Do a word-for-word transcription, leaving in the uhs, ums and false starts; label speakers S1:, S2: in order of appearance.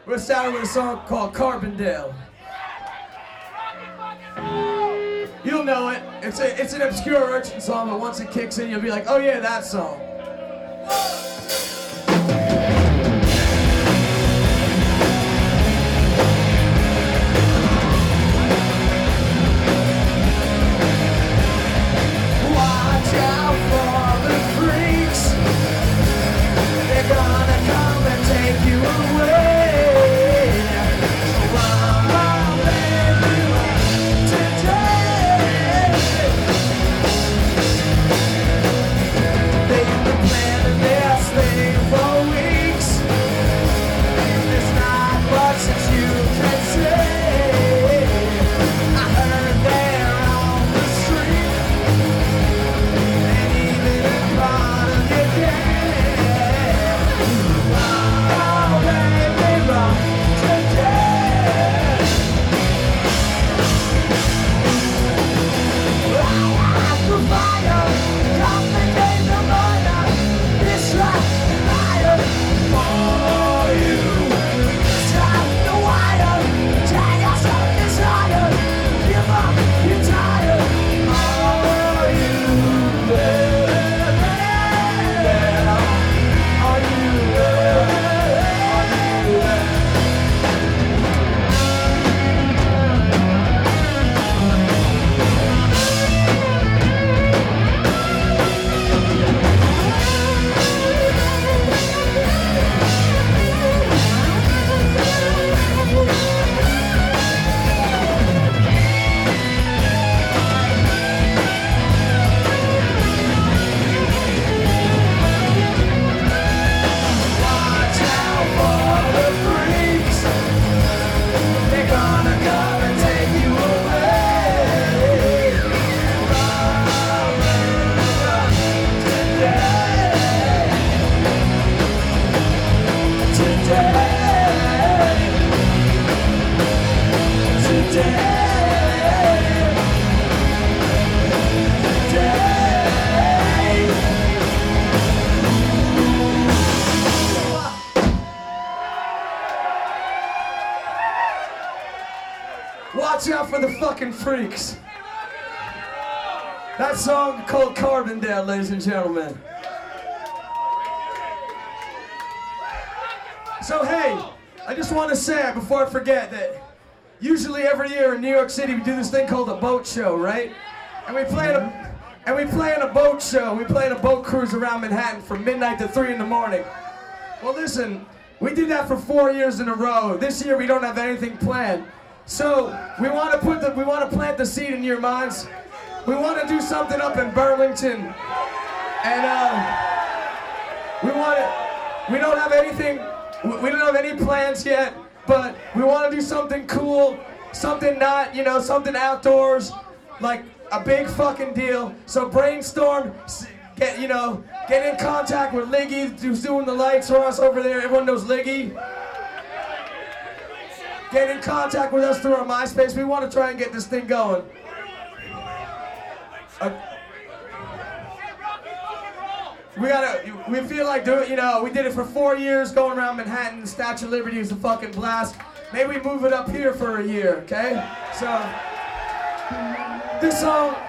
S1: We're starting with a song called Carbondale. You'll know it. It's a, it's an obscure urchin song, but once it kicks in, you'll be like, oh yeah, that song. Watch out for the freaks. They're gonna come and take you away. Watch out for the fucking freaks. That song called Carbondale, ladies and gentlemen. So hey, I just want to say before I forget that usually every year in New York City we do this thing called a boat show, right? And we play in a and we play in a boat show. We play in a boat cruise around Manhattan from midnight to three in the morning. Well, listen, we did that for four years in a row. This year we don't have anything planned. So we want to put the we want to plant the seed in your minds. We want to do something up in Burlington, and uh, we want to. We don't have anything. We don't have any plans yet, but we want to do something cool, something not, you know, something outdoors, like a big fucking deal. So brainstorm, get you know, get in contact with Liggy, who's doing the lights for us over there. Everyone knows Liggy. Get in contact with us through our MySpace. We want to try and get this thing going. Uh, we gotta, we feel like doing, you know, we did it for four years going around Manhattan. The Statue of Liberty was a fucking blast. Maybe we move it up here for a year, okay? So, this song.